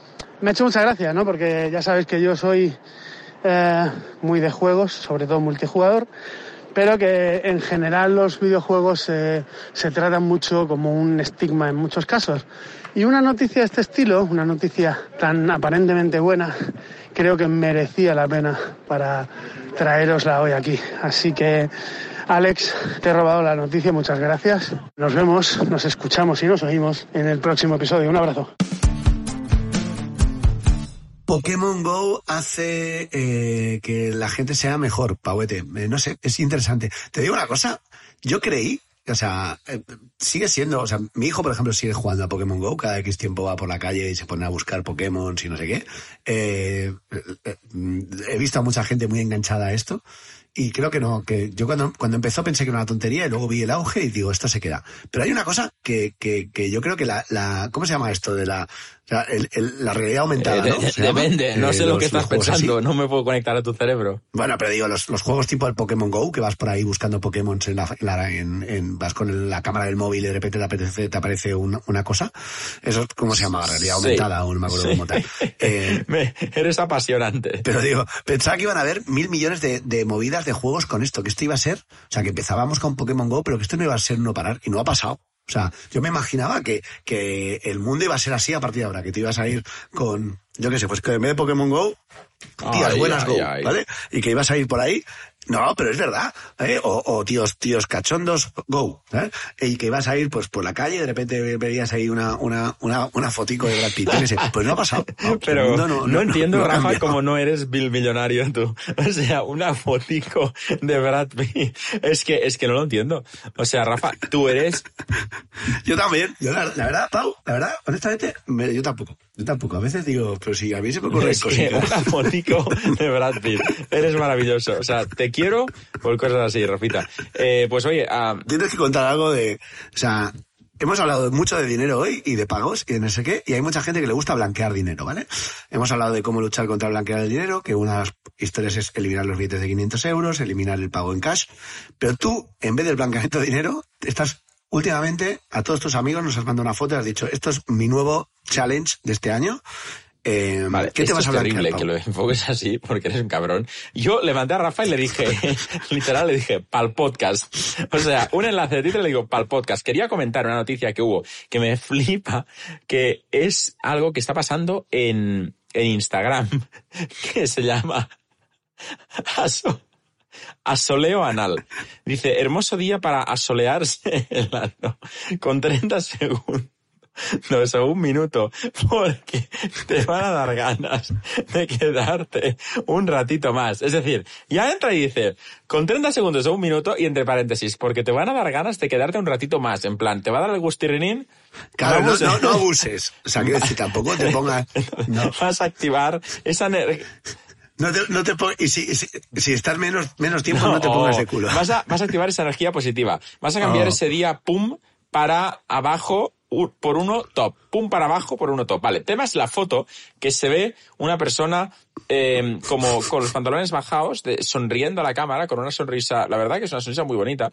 me ha hecho mucha gracia, ¿no? Porque ya sabéis que yo soy eh, muy de juegos, sobre todo multijugador, pero que en general los videojuegos eh, se tratan mucho como un estigma en muchos casos. Y una noticia de este estilo, una noticia tan aparentemente buena, creo que merecía la pena para traerosla hoy aquí. Así que, Alex, te he robado la noticia, muchas gracias. Nos vemos, nos escuchamos y nos oímos en el próximo episodio. Un abrazo. Pokémon Go hace eh, que la gente sea mejor, Pauete. Eh, no sé, es interesante. Te digo una cosa, yo creí, o sea, eh, sigue siendo, o sea, mi hijo, por ejemplo, sigue jugando a Pokémon Go, cada X tiempo va por la calle y se pone a buscar Pokémon y no sé qué. Eh, eh, he visto a mucha gente muy enganchada a esto. Y creo que no, que yo cuando, cuando empezó pensé que era una tontería y luego vi el auge y digo, esto se queda. Pero hay una cosa que, que, que yo creo que la, la, ¿cómo se llama esto? De la, la, el, el, la realidad aumentada, ¿no? Eh, depende, no eh, sé lo los, que estás pensando, así. No me puedo conectar a tu cerebro. Bueno, pero digo, los, los juegos tipo el Pokémon Go, que vas por ahí buscando Pokémon en la, la en, en, vas con la cámara del móvil y de repente te aparece, te aparece una, una cosa. Eso, ¿cómo se llama? Realidad aumentada, sí, o no me acuerdo sí. cómo tal. Eh, me, eres apasionante. Pero digo, pensaba que iban a haber mil millones de, de movidas de juegos con esto, que esto iba a ser, o sea, que empezábamos con Pokémon Go, pero que esto no iba a ser no parar, y no ha pasado. O sea, yo me imaginaba que, que el mundo iba a ser así a partir de ahora, que te ibas a ir con, yo qué sé, pues que en vez de Pokémon Go, tías buenas Go, ay. ¿Vale? Y que ibas a ir por ahí. No, pero es verdad, ¿eh? O, o tíos, tíos cachondos, go, ¿eh? Y que ibas a ir, pues, por la calle, de repente veías ahí una, una, una, una fotico de Brad Pitt, pues no ha pasado. No, pero no, no, no entiendo, no, no Rafa, como no eres Bill millonario tú. O sea, una fotico de Brad Pitt. Es que, es que no lo entiendo. O sea, Rafa, tú eres... Yo también, yo la, la verdad, Pau, la verdad, honestamente, me, yo tampoco. Yo tampoco. A veces digo, pero si a mí se me ocurre cositas. Una fotico de Brad Pitt. Eres maravilloso. O sea, te quiero por cosas así, Rafita. Eh, pues oye... Uh... Tienes que contar algo de... O sea, hemos hablado mucho de dinero hoy y de pagos y de no sé qué, y hay mucha gente que le gusta blanquear dinero, ¿vale? Hemos hablado de cómo luchar contra el blanquear el dinero, que una de las historias es eliminar los billetes de quinientos euros, eliminar el pago en cash, pero tú, en vez del blanqueamiento de dinero, estás... Últimamente, a todos tus amigos nos has mandado una foto y has dicho, esto es mi nuevo challenge de este año. Eh, vale, ¿Qué te vas a blanquear, terrible, Pau? Que lo enfoques así, porque eres un cabrón. Yo levanté a Rafa y le dije, literal, le dije, pa'l podcast. O sea, un enlace de título le digo, pa'l podcast. Quería comentar una noticia que hubo, que me flipa, que es algo que está pasando en, en Instagram, que se llama... Aso. Asoleo anal. Dice, hermoso día para asolearse el ano. Con treinta segundos. No, eso, un minuto. Porque te van a dar ganas de quedarte un ratito más. Es decir, ya entra y dice, con treinta segundos o un minuto, y entre paréntesis, porque te van a dar ganas de quedarte un ratito más. En plan, ¿te va a dar el gustirrinín? Claro, no, no, no abuses. O sea, que si tampoco te pongas... No. Vas a activar esa energía... No te, no te pon... Y si, si, si estás menos, menos tiempo, no, no te pongas de culo. Vas a, vas a activar esa energía positiva. Vas a cambiar oh. ese día, pum, para abajo por uno top. Pum, para abajo por uno top. Vale, tema es la foto que se ve una persona eh, como con los pantalones bajados, de, sonriendo a la cámara, con una sonrisa, la verdad que es una sonrisa muy bonita.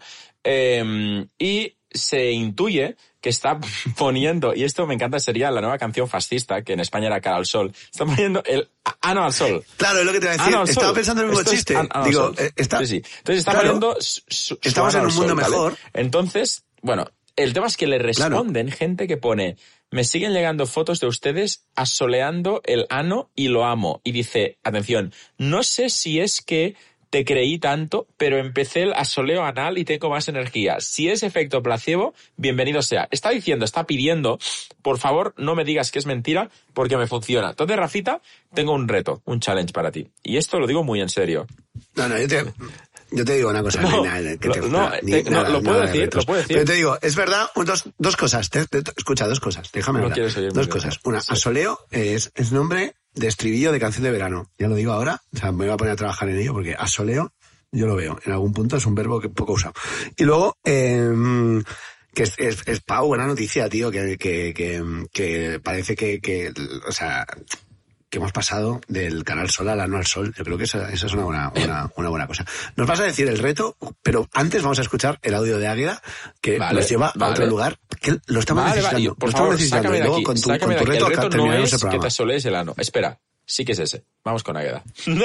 Eh, y se intuye que está poniendo, y esto me encanta, sería la nueva canción fascista, que en España era Cara al Sol, está poniendo el ano al sol. Claro, es lo que te iba a decir. Estaba sol. pensando en un mismo chiste. An, Digo, está... Sí, sí. Entonces está claro, poniendo... Su, su estamos en un mundo sol, mejor. ¿vale? Entonces, bueno, el tema es que le responden claro. gente que pone, me siguen llegando fotos de ustedes asoleando el ano y lo amo. Y dice, atención, no sé si es que te creí tanto, pero empecé el asoleo anal y tengo más energía. Si es efecto placebo, bienvenido sea. Está diciendo, está pidiendo, por favor, no me digas que es mentira, porque me funciona. Entonces, Rafita, tengo un reto, un challenge para ti. Y esto lo digo muy en serio. No, no, yo te... Yo te digo una cosa, no, no, nada, que te, no, no, ni, te, nada, no lo puedo nada decir, lo puedo decir. Pero te digo, es verdad, dos, dos cosas, te, te, escucha, dos cosas, déjame hablar. No dos cosas. Una, sí. Asoleo es, es nombre de estribillo de canción de verano. Ya lo digo ahora, o sea, me voy a poner a trabajar en ello porque asoleo, yo lo veo, en algún punto es un verbo que poco usado. Y luego, eh, que es, es, es Pau, buena noticia, tío, que, que, que, que parece que, que, o sea, que hemos pasado del canal Sol al ano al sol. Yo creo que esa, esa es una buena, una, una buena cosa. Nos vas a decir el reto, pero antes vamos a escuchar el audio de Águeda, que vale, nos lleva vale. a otro lugar que lo estamos Vale, necesitando. vale, por lo favor, necesitando. sácame Y de luego aquí, con tu, sácame con de tu aquí. reto, El reto no terminamos es el que te programa. asolees el ano. Espera, sí que es ese. Vamos con Águeda.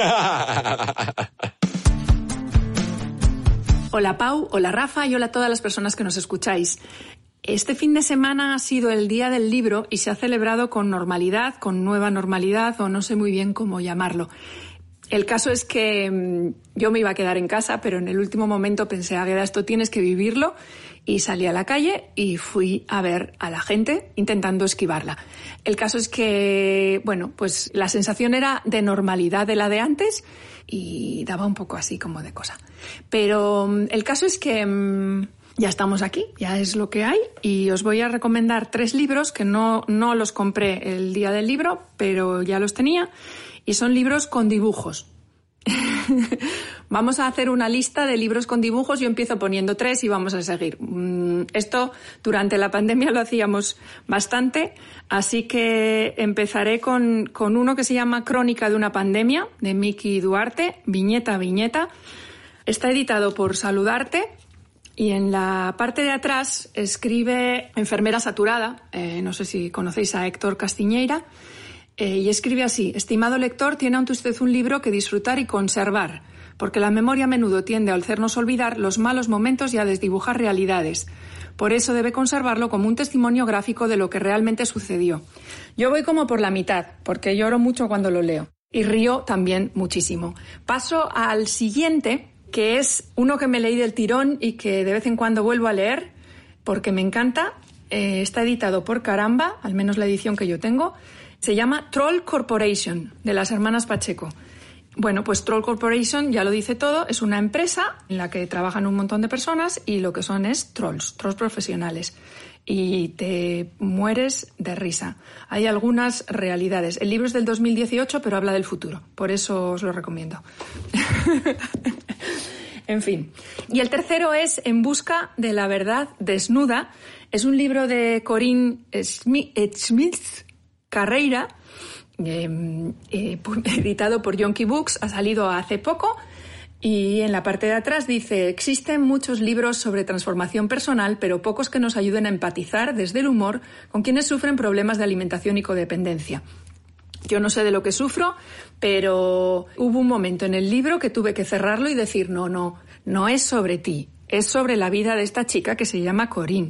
Hola Pau, hola Rafa y hola a todas las personas que nos escucháis. Este fin de semana ha sido el Día del Libro y se ha celebrado con normalidad, con nueva normalidad o no sé muy bien cómo llamarlo. El caso es que mmm, yo me iba a quedar en casa, pero en el último momento pensé, Águeda, esto tienes que vivirlo, y salí a la calle y fui a ver a la gente intentando esquivarla. El caso es que, bueno, pues la sensación era de normalidad de la de antes y daba un poco así como de cosa. Pero mmm, el caso es que mmm, ya estamos aquí, ya es lo que hay, y os voy a recomendar tres libros que no, no los compré el día del libro, pero ya los tenía. Y son libros con dibujos. Vamos a hacer una lista de libros con dibujos. Yo empiezo poniendo tres y vamos a seguir. Esto durante la pandemia lo hacíamos bastante, así que empezaré con, con uno que se llama Crónica de una pandemia, de Miki Duarte, viñeta a viñeta. Está editado por Saludarte y en la parte de atrás escribe Enfermera Saturada, eh, no sé si conocéis a Héctor Castiñeira. Eh, y escribe así: estimado lector, tiene ante usted un libro que disfrutar y conservar, porque la memoria a menudo tiende a hacernos olvidar los malos momentos y a desdibujar realidades. Por eso debe conservarlo como un testimonio gráfico de lo que realmente sucedió. Yo voy como por la mitad, porque lloro mucho cuando lo leo. Y río también muchísimo. Paso al siguiente, que es uno que me leí del tirón y que de vez en cuando vuelvo a leer, porque me encanta. Eh, está editado por Caramba, al menos la edición que yo tengo. Se llama Troll Corporation, de las hermanas Pacheco. Bueno, pues Troll Corporation, ya lo dice todo, es una empresa en la que trabajan un montón de personas y lo que son es trolls, trolls profesionales. Y te mueres de risa. Hay algunas realidades. El libro es del dos mil dieciocho, pero habla del futuro. Por eso os lo recomiendo. En fin. Y el tercero es En busca de la verdad desnuda. Es un libro de Corinne Smith Carreira, eh, eh, editado por Yonki Books, ha salido hace poco, y en la parte de atrás dice: existen muchos libros sobre transformación personal, pero pocos que nos ayuden a empatizar desde el humor con quienes sufren problemas de alimentación y codependencia. Yo no sé de lo que sufro, pero hubo un momento en el libro que tuve que cerrarlo y decir: no, no, no es sobre ti, es sobre la vida de esta chica que se llama Corinne.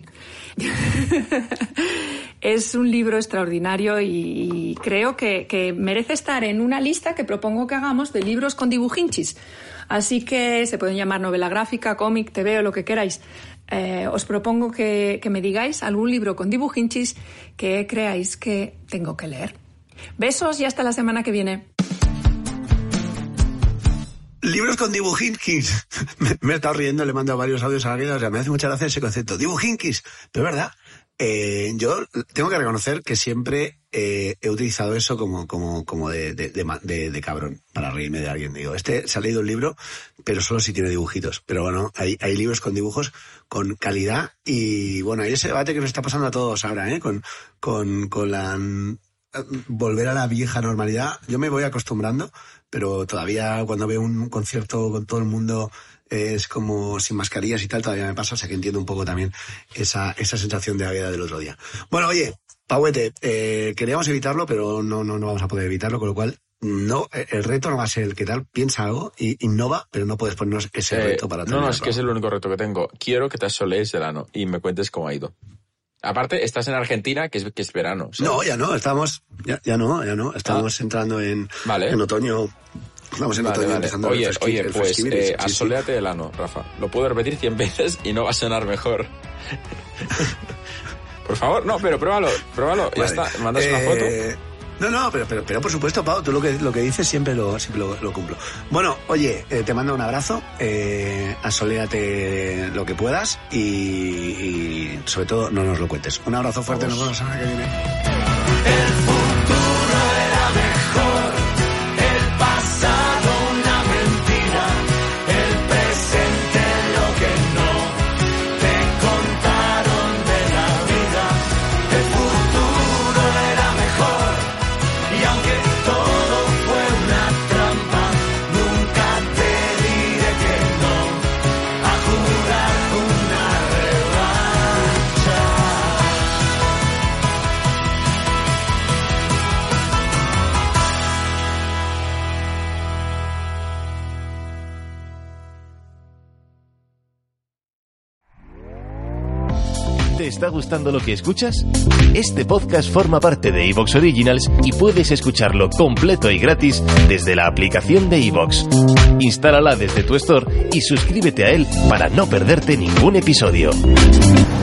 Es un libro extraordinario y creo que, que merece estar en una lista que propongo que hagamos de libros con dibujinchis. Así que se pueden llamar novela gráfica, cómic, T V o lo que queráis. Eh, os propongo que, que me digáis algún libro con dibujinchis que creáis que tengo que leer. Besos y hasta la semana que viene. Libros con dibujinkis. me, me he estado riendo, le he mandado varios audios a alguien, o sea, me hace mucha gracia ese concepto. Dibujinkis. Pero es verdad. Eh, yo tengo que reconocer que siempre eh, he utilizado eso como, como, como de, de, de, de, de cabrón, para reírme de alguien. Digo, este se ha leído un libro, pero solo si tiene dibujitos. Pero bueno, hay, hay libros con dibujos con calidad y bueno, hay ese debate que nos está pasando a todos ahora, ¿eh? Con, con, con la... volver a la vieja normalidad. Yo me voy acostumbrando, pero todavía cuando veo un concierto con todo el mundo es como sin mascarillas y tal, todavía me pasa, o sea que entiendo un poco también esa, esa sensación de Águeda del otro día. Bueno, oye, Pauete, eh, queríamos evitarlo, pero no, no, no vamos a poder evitarlo, con lo cual no, el reto no va a ser el que tal, piensa algo y innova, pero no puedes ponernos ese eh, reto para terminar. No, no, es que es el único reto que tengo. Quiero que te asolees el ano y me cuentes cómo ha ido. Aparte, estás en Argentina, que es, que es verano. ¿sabes? No, ya no, estamos, ya, ya no, ya no, estamos ah. entrando en, vale. en otoño. Vamos en vale, otoño vale. empezando Oye, el fresqui, oye, el pues eh, sí, asoléate sí. el ano, Rafa. Lo puedo repetir cien veces y no va a sonar mejor. Por favor, no, pero pruébalo, pruébalo. Vale. Ya está, mandas eh... una foto. No, no, pero, pero, pero por supuesto, Pau, tú lo que, lo que dices siempre lo, siempre lo, lo cumplo. Bueno, oye, eh, te mando un abrazo, eh, asoléate lo que puedas y, y sobre todo no nos lo cuentes. Un abrazo fuerte, nos vemos la semana que viene. El futuro era mejor, el pasado una mentira, el presente lo que no te contaron de la vida. El futuro era mejor. Y aunque todo fue una trampa, nunca te diré que no, a jurar una revancha. ¿Te está gustando lo que escuchas? Este podcast forma parte de iVoox Originals y puedes escucharlo completo y gratis desde la aplicación de iVoox. Instálala desde tu store y suscríbete a él para no perderte ningún episodio.